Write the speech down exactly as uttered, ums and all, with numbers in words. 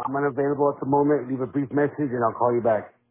I'm unavailable at the moment. Leave a brief message and I'll call you back.